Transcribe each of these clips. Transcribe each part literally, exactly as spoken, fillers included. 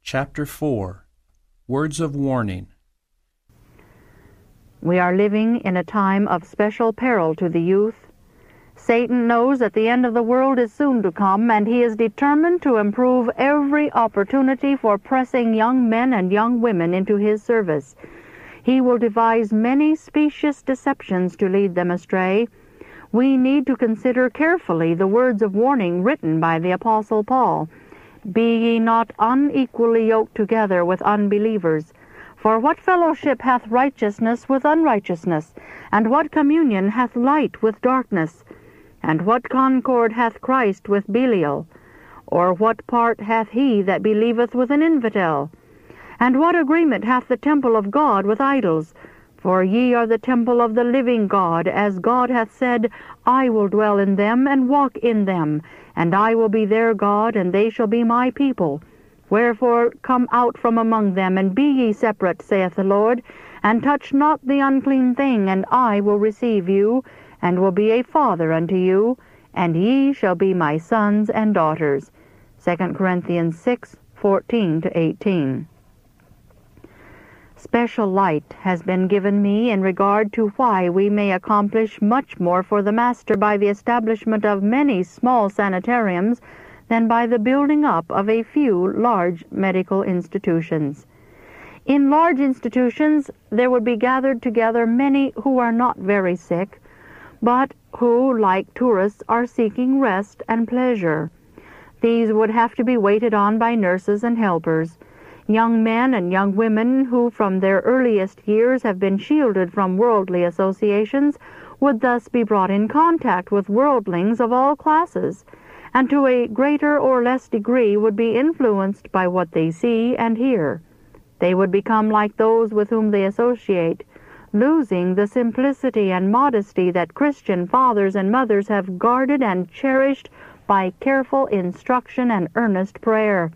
Chapter four. Words of Warning. We are living in a time of special peril to the youth. Satan knows that the end of the world is soon to come, and he is determined to improve every opportunity for pressing young men and young women into his service. He will devise many specious deceptions to lead them astray. We need to consider carefully the words of warning written by the Apostle Paul. Be ye not unequally yoked together with unbelievers. For what fellowship hath righteousness with unrighteousness? And what communion hath light with darkness? And what concord hath Christ with Belial? Or what part hath he that believeth with an infidel? And what agreement hath the temple of God with idols? For ye are the temple of the living God, as God hath said, I will dwell in them and walk in them, and I will be their God, and they shall be my people. Wherefore come out from among them, and be ye separate, saith the Lord, and touch not the unclean thing, and I will receive you, and will be a father unto you, and ye shall be my sons and daughters. Second Corinthians six, fourteen to eighteen. Special light has been given me in regard to why we may accomplish much more for the Master by the establishment of many small sanitariums than by the building up of a few large medical institutions. In large institutions there would be gathered together many who are not very sick, but who, like tourists, are seeking rest and pleasure. These would have to be waited on by nurses and helpers. Young men and young women who from their earliest years have been shielded from worldly associations would thus be brought in contact with worldlings of all classes, and to a greater or less degree would be influenced by what they see and hear. They would become like those with whom they associate, losing the simplicity and modesty that Christian fathers and mothers have guarded and cherished by careful instruction and earnest prayer.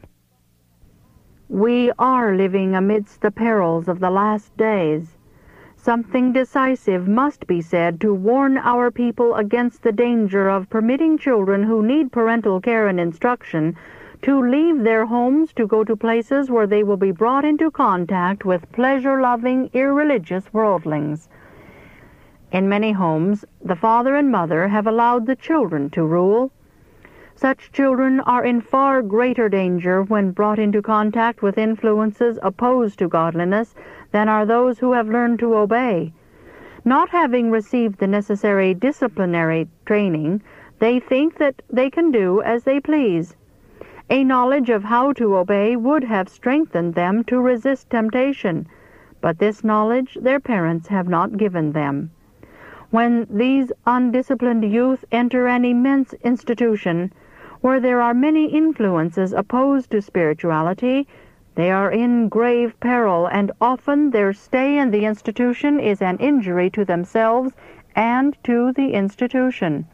We are living amidst the perils of the last days. Something decisive must be said to warn our people against the danger of permitting children who need parental care and instruction to leave their homes to go to places where they will be brought into contact with pleasure-loving, irreligious worldlings. In many homes, the father and mother have allowed the children to rule. Such children are in far greater danger when brought into contact with influences opposed to godliness than are those who have learned to obey. Not having received the necessary disciplinary training, they think that they can do as they please. A knowledge of how to obey would have strengthened them to resist temptation, but this knowledge their parents have not given them. When these undisciplined youth enter an immense institution where there are many influences opposed to spirituality, they are in grave peril, and often their stay in the institution is an injury to themselves and to the institution.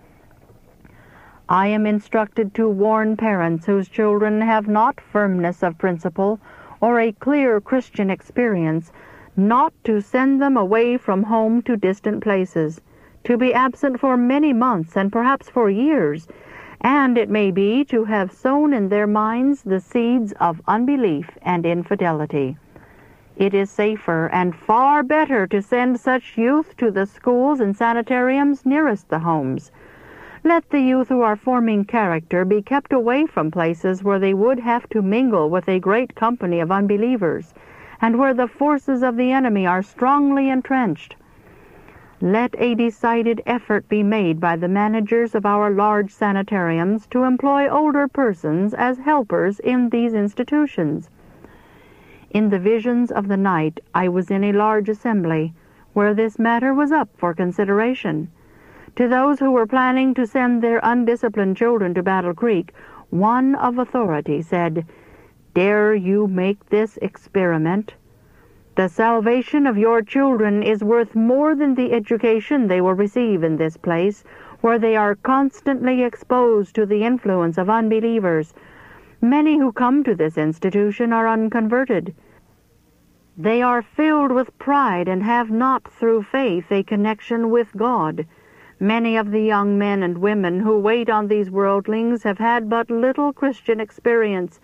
I am instructed to warn parents whose children have not firmness of principle or a clear Christian experience not to send them away from home to distant places, to be absent for many months and perhaps for years, and it may be to have sown in their minds the seeds of unbelief and infidelity. It is safer and far better to send such youth to the schools and sanitariums nearest the homes. Let the youth who are forming character be kept away from places where they would have to mingle with a great company of unbelievers, and where the forces of the enemy are strongly entrenched. Let a decided effort be made by the managers of our large sanitariums to employ older persons as helpers in these institutions. In the visions of the night, I was in a large assembly where this matter was up for consideration. To those who were planning to send their undisciplined children to Battle Creek, one of authority said, "Dare you make this experiment? The salvation of your children is worth more than the education they will receive in this place, where they are constantly exposed to the influence of unbelievers. Many who come to this institution are unconverted. They are filled with pride and have not, through faith, a connection with God. Many of the young men and women who wait on these worldlings have had but little Christian experience,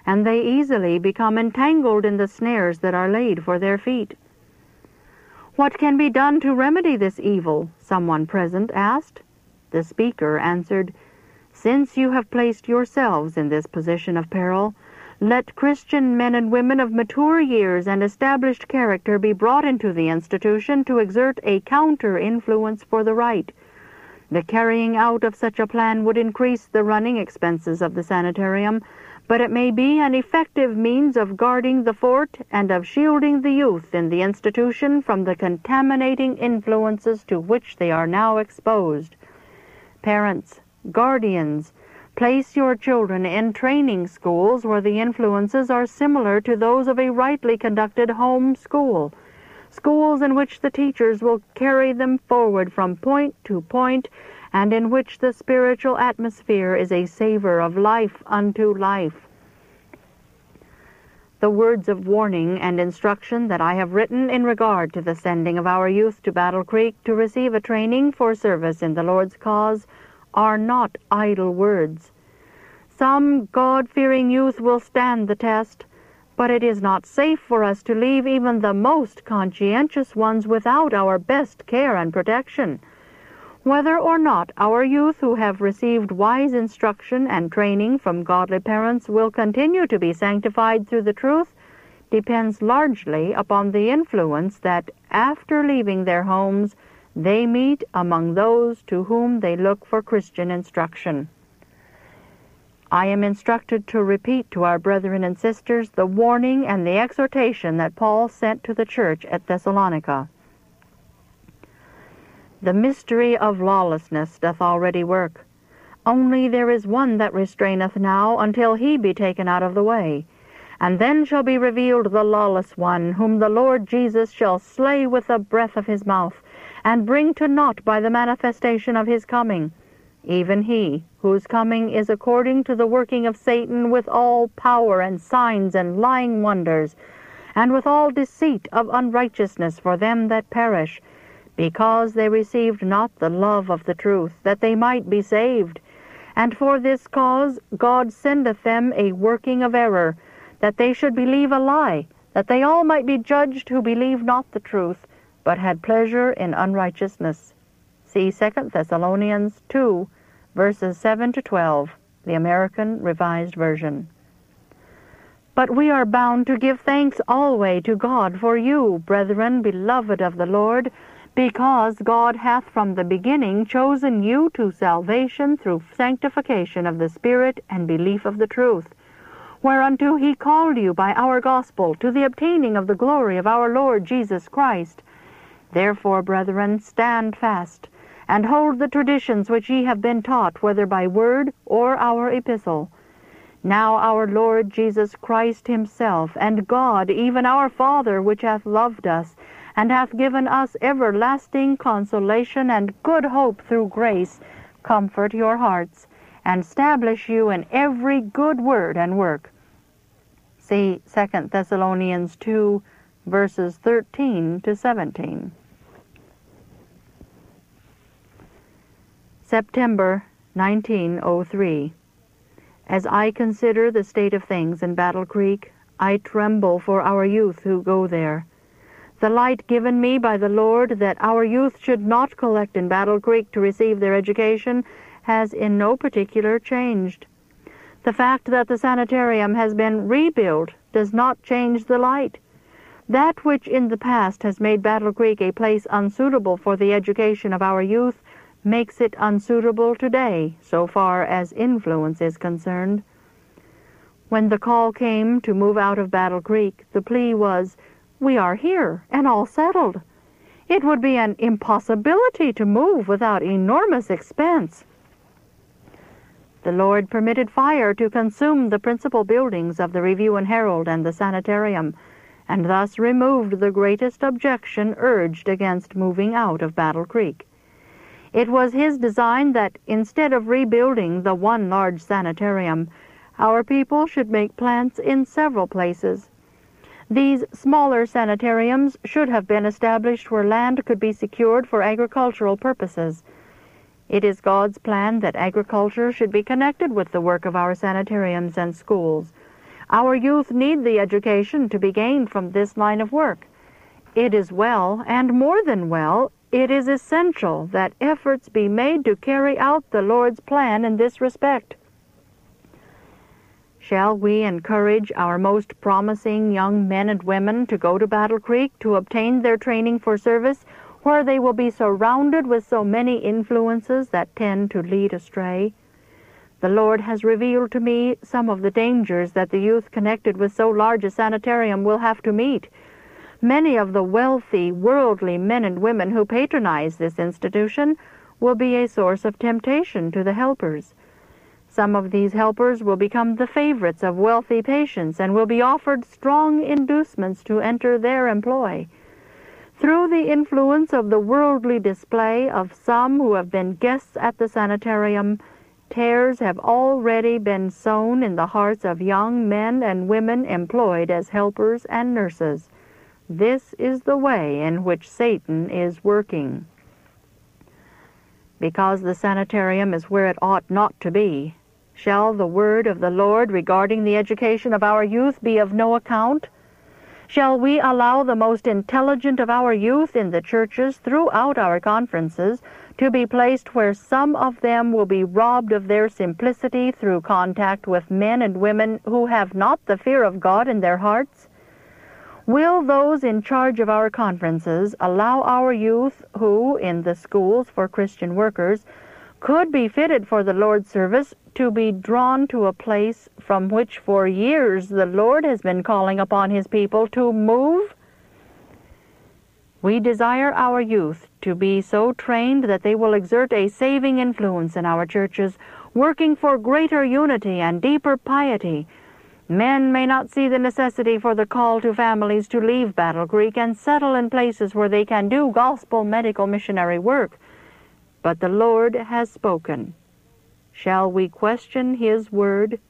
and they easily become entangled in the snares that are laid for their feet. "What can be done to remedy this evil?" someone present asked. The speaker answered, "Since you have placed yourselves in this position of peril, let Christian men and women of mature years and established character be brought into the institution to exert a counter-influence for the right. The carrying out of such a plan would increase the running expenses of the sanitarium, but it may be an effective means of guarding the fort and of shielding the youth in the institution from the contaminating influences to which they are now exposed. Parents, guardians, place your children in training schools where the influences are similar to those of a rightly conducted home school, schools in which the teachers will carry them forward from point to point, and in which the spiritual atmosphere is a savor of life unto life. The words of warning and instruction that I have written in regard to the sending of our youth to Battle Creek to receive a training for service in the Lord's cause are not idle words. Some God-fearing youth will stand the test, but it is not safe for us to leave even the most conscientious ones without our best care and protection. Whether or not our youth who have received wise instruction and training from godly parents will continue to be sanctified through the truth depends largely upon the influence that, after leaving their homes, they meet among those to whom they look for Christian instruction. I am instructed to repeat to our brethren and sisters the warning and the exhortation that Paul sent to the church at Thessalonica. The mystery of lawlessness doth already work. Only there is one that restraineth now until he be taken out of the way. And then shall be revealed the lawless one, whom the Lord Jesus shall slay with the breath of his mouth, and bring to naught by the manifestation of his coming, even he, whose coming is according to the working of Satan with all power and signs and lying wonders, and with all deceit of unrighteousness for them that perish, because they received not the love of the truth, that they might be saved. And for this cause God sendeth them a working of error, that they should believe a lie, that they all might be judged who believe not the truth, but had pleasure in unrighteousness. See Second Thessalonians two, verses seven to twelve, the American Revised Version. But we are bound to give thanks always to God for you, brethren, beloved of the Lord, because God hath from the beginning chosen you to salvation through sanctification of the Spirit and belief of the truth, whereunto he called you by our gospel to the obtaining of the glory of our Lord Jesus Christ. Therefore, brethren, stand fast, and hold the traditions which ye have been taught, whether by word or our epistle. Now our Lord Jesus Christ himself, and God, even our Father, which hath loved us, and hath given us everlasting consolation and good hope through grace, comfort your hearts, and establish you in every good word and work. See Second Thessalonians two, verses thirteen to seventeen. September nineteen oh three. As I consider the state of things in Battle Creek, I tremble for our youth who go there. The light given me by the Lord that our youth should not collect in Battle Creek to receive their education has in no particular changed. The fact that the sanitarium has been rebuilt does not change the light. That which in the past has made Battle Creek a place unsuitable for the education of our youth makes it unsuitable today, so far as influence is concerned. When the call came to move out of Battle Creek, the plea was, "We are here, and all settled. It would be an impossibility to move without enormous expense." The Lord permitted fire to consume the principal buildings of the Review and Herald and the sanitarium, and thus removed the greatest objection urged against moving out of Battle Creek. It was his design that, instead of rebuilding the one large sanitarium, our people should make plants in several places. These smaller sanitariums should have been established where land could be secured for agricultural purposes. It is God's plan that agriculture should be connected with the work of our sanitariums and schools. Our youth need the education to be gained from this line of work. It is well, and more than well, it is essential that efforts be made to carry out the Lord's plan in this respect. Shall we encourage our most promising young men and women to go to Battle Creek to obtain their training for service, where they will be surrounded with so many influences that tend to lead astray? The Lord has revealed to me some of the dangers that the youth connected with so large a sanitarium will have to meet. Many of the wealthy, worldly men and women who patronize this institution will be a source of temptation to the helpers. Some of these helpers will become the favorites of wealthy patients and will be offered strong inducements to enter their employ. Through the influence of the worldly display of some who have been guests at the sanitarium, tares have already been sown in the hearts of young men and women employed as helpers and nurses. This is the way in which Satan is working. Because the sanitarium is where it ought not to be, shall the word of the Lord regarding the education of our youth be of no account? Shall we allow the most intelligent of our youth in the churches throughout our conferences to be placed where some of them will be robbed of their simplicity through contact with men and women who have not the fear of God in their hearts? Will those in charge of our conferences allow our youth who, in the schools for Christian workers, could be fitted for the Lord's service to be drawn to a place from which for years the Lord has been calling upon His people to move? We desire our youth to be so trained that they will exert a saving influence in our churches, working for greater unity and deeper piety. Men may not see the necessity for the call to families to leave Battle Creek and settle in places where they can do gospel medical missionary work. But the Lord has spoken. Shall we question His word?